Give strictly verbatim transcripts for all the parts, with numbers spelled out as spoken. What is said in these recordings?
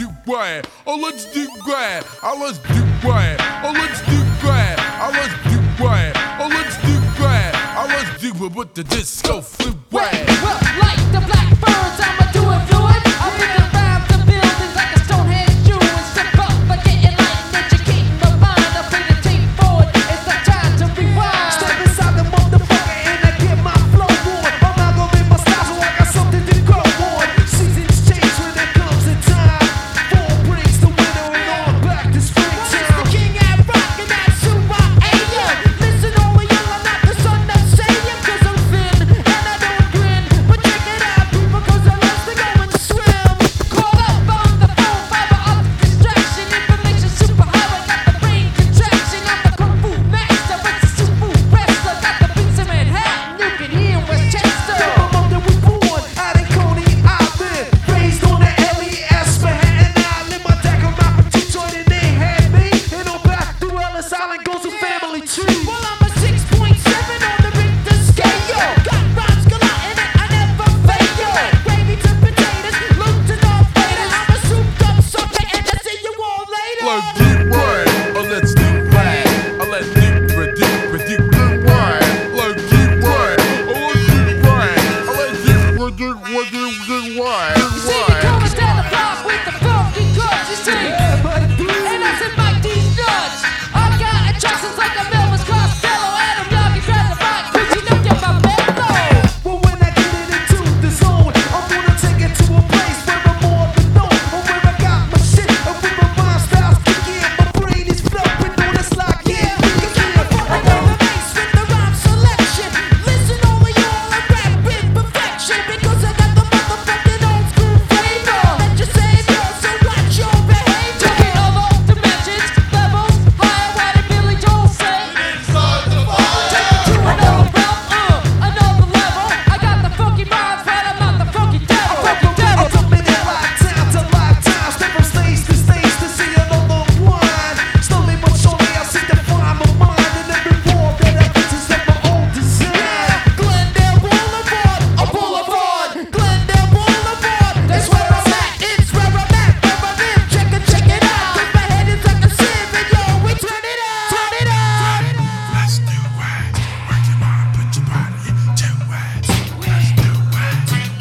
do what? Oh, let's do what? Oh, let's do what? Oh, let's do what? Oh, let's do what? Oh, let's do what? Oh, let's do it with the disco fluid. Well, like the blackbirds, I'ma do it fluid. I'll bring around the buildings like a Stonehenge Jew and step up by getting light, educating my mind. I'll bring the tape forward. It's the time to rewind. Step inside the motherfucker and I get my flow on. I'm not gonna be my style, so I got something to grow on. Seasons change when there comes a time. Fall brings the winter and on back to Well, it's the springtime. king at rock and that's who I am. Listen, all of y'all, I'm not the son of Satan, 'cause I'm thin and I don't grin. But check it out, people, 'cause I love to go and swim. Call up on the phone, fiber up distraction. Information superhighway, got the brain contraction. I'm the kung fu master, but the super wrestler. Got the beats in Manhattan, you can hear in Westchester. I'm up there, we born out in Coney Island. Raised on the L E S, Manhattan Island. My dad come out from Detroit and they had me. And on back through Ellis Island goes a family tree. Well, I'm a six point seven on the Richter scale. Got rhymes galore in it, I never fail. Like gravy to potatoes, Luke to North Vader. I'm a souped up sucker and I see you all later. Let's do what? Oh, let's do what? Oh, let's do what? Do what? Do what? Let's do what? Oh, let's do what? Oh, let's do what? Do what? Do do what? Do See me what? coming down the block with the funky cuts, you see. And I said, Mike, these nuts. I got attractions like a Melvis Costello. Adam Young, you grab the mic, 'cause you know you're my mellow. Well, when I get it into the zone, I'm gonna take it to a place where I'm more than known. Or where I got my shit, and where my mind styles kick in. My brain is flowing on this like, yeah, we can get it. I know the bass with the rhyme selection. Listen, all of y'all, I rap with perfection. Because I got the motherfucking old school flavor. Let your savior, so watch your behavior. Taking over dimensions, levels, higher, why did Billy Joel say? Inside the fire. Take it to another realm, uh, another level. I got the funky rhymes, but I'm not the funky devil. Funky devil. I'm jumping in lifetime to lifetime. Step from stage to stage to see another one. Slowly but surely I see the find my mind. And every wall that I visit is of my own design. Glendale Boulevard, a boulevard. Glendale Boulevard, that's where I'm at. It's where I'm at, where I live. Check it, check it out. 'Cause my head is like a sieve, and yo, we turn it out, turn it out. Let's do what? Work your mind, put your body into it. Let's do what? Let's do what?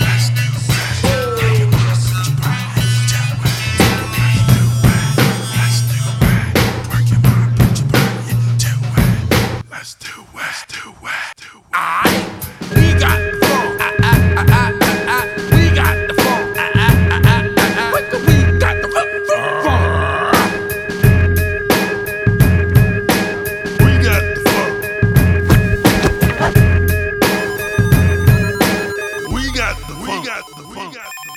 Work your mind, put your body into it. Let's do what? Let's do what? Work your mind, put your body into it. Let's do what? Let's do what? Do what? Aight, we got the funk. Ah, ah, ah, ah, ah, ah. We got the funk. Ah, ah, ah, ah, ah, ah. We got the funk. We got the funk. We got the funk. We got the funk.